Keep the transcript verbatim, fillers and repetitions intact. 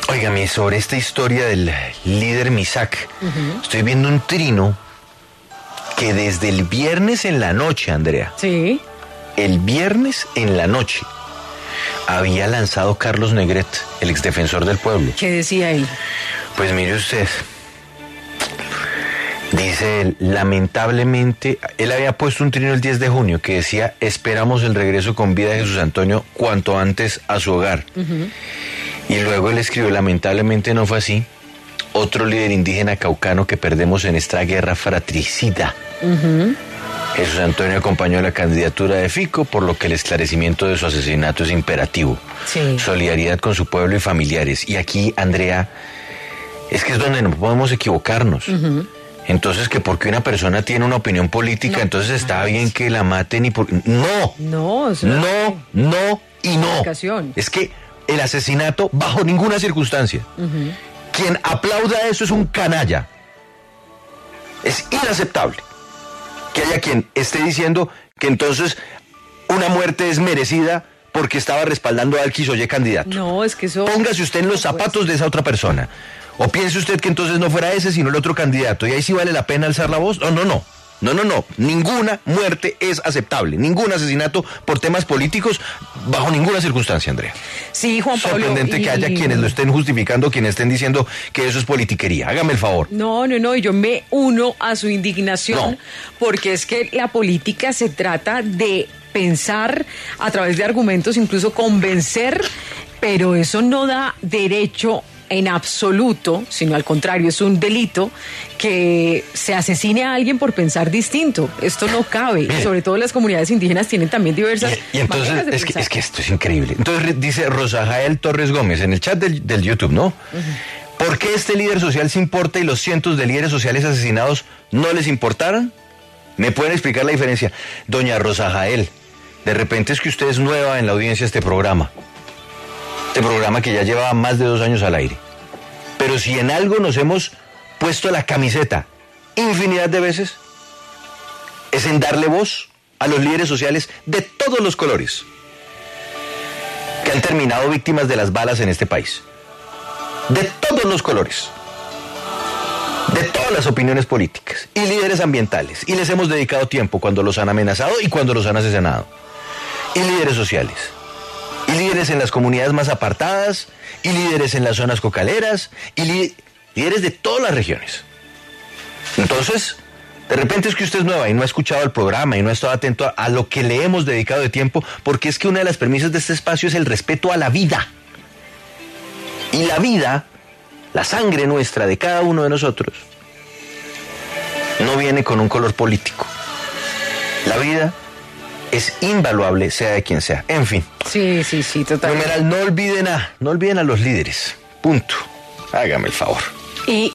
Óigame, sobre esta historia del líder Misak, uh-huh. estoy viendo un trino que desde el viernes en la noche, Andrea. Sí. El viernes en la noche había lanzado Carlos Negret, el exdefensor del pueblo. ¿Qué decía él? Pues mire usted, dice él, lamentablemente, él había puesto un trino el diez de junio que decía, esperamos el regreso con vida de Jesús Antonio cuanto antes a su hogar. Uh-huh. Y luego él escribió, lamentablemente no fue así. Otro líder indígena caucano que perdemos en esta guerra fratricida. Uh-huh. Jesús Antonio acompañó la candidatura de Fico, por lo que el esclarecimiento de su asesinato es imperativo. Sí. Solidaridad con su pueblo y familiares. Y aquí, Andrea, es que es donde no podemos equivocarnos. Uh-huh. Entonces, que porque una persona tiene una opinión política, no, entonces está bien que la maten y por... No, no, no, no, no y no. Ocasión. Es que el asesinato bajo ninguna circunstancia. Uh-huh. Quien aplauda eso es un canalla. Es inaceptable que haya quien esté diciendo que entonces una muerte es merecida porque estaba respaldando a X o Y candidato. No, es que eso... Póngase usted en los zapatos de esa otra persona. O piense usted que entonces no fuera ese, sino el otro candidato. Y ahí sí vale la pena alzar la voz. No, no, no. No, no, no. Ninguna muerte es aceptable. Ningún asesinato por temas políticos bajo ninguna circunstancia, Andrea. Sí, Juan Pablo. Sorprendente y... que haya quienes lo estén justificando, quienes estén diciendo que eso es politiquería. Hágame el favor. No, no, no. Y yo me uno a su indignación, no. Porque es que la política se trata de pensar a través de argumentos, incluso convencer, pero eso no da derecho en absoluto, sino al contrario, es un delito que se asesine a alguien por pensar distinto. Esto no cabe. Bien. Sobre todo las comunidades indígenas tienen también diversas y, y entonces maneras de es que, pensar. es que esto es increíble. Entonces dice Rosa Jael Torres Gómez en el chat del, del YouTube, ¿no? Uh-huh. ¿Por qué este líder social se importa y los cientos de líderes sociales asesinados no les importaron? ¿Me pueden explicar la diferencia? Doña Rosa Jael, de repente es que usted es nueva en la audiencia de este programa. Este programa que ya lleva más de dos años al aire. Pero si en algo nos hemos puesto la camiseta infinidad de veces, es en darle voz a los líderes sociales de todos los colores que han terminado víctimas de las balas en este país. De todos los colores. De todas las opiniones políticas. Y líderes ambientales. Y les hemos dedicado tiempo cuando los han amenazado y cuando los han asesinado. Y líderes sociales. Y líderes en las comunidades más apartadas, y líderes en las zonas cocaleras, y li- líderes de todas las regiones. Entonces, de repente es que usted es nueva y no ha escuchado el programa y no ha estado atento a, a lo que le hemos dedicado de tiempo, porque es que una de las premisas de este espacio es el respeto a la vida. Y la vida, la sangre nuestra de cada uno de nosotros, no viene con un color político. La vida es invaluable, sea de quien sea. En fin. Sí, sí, sí, totalmente. Numeral, no olviden a, no olviden a los líderes. Punto. Hágame el favor. Y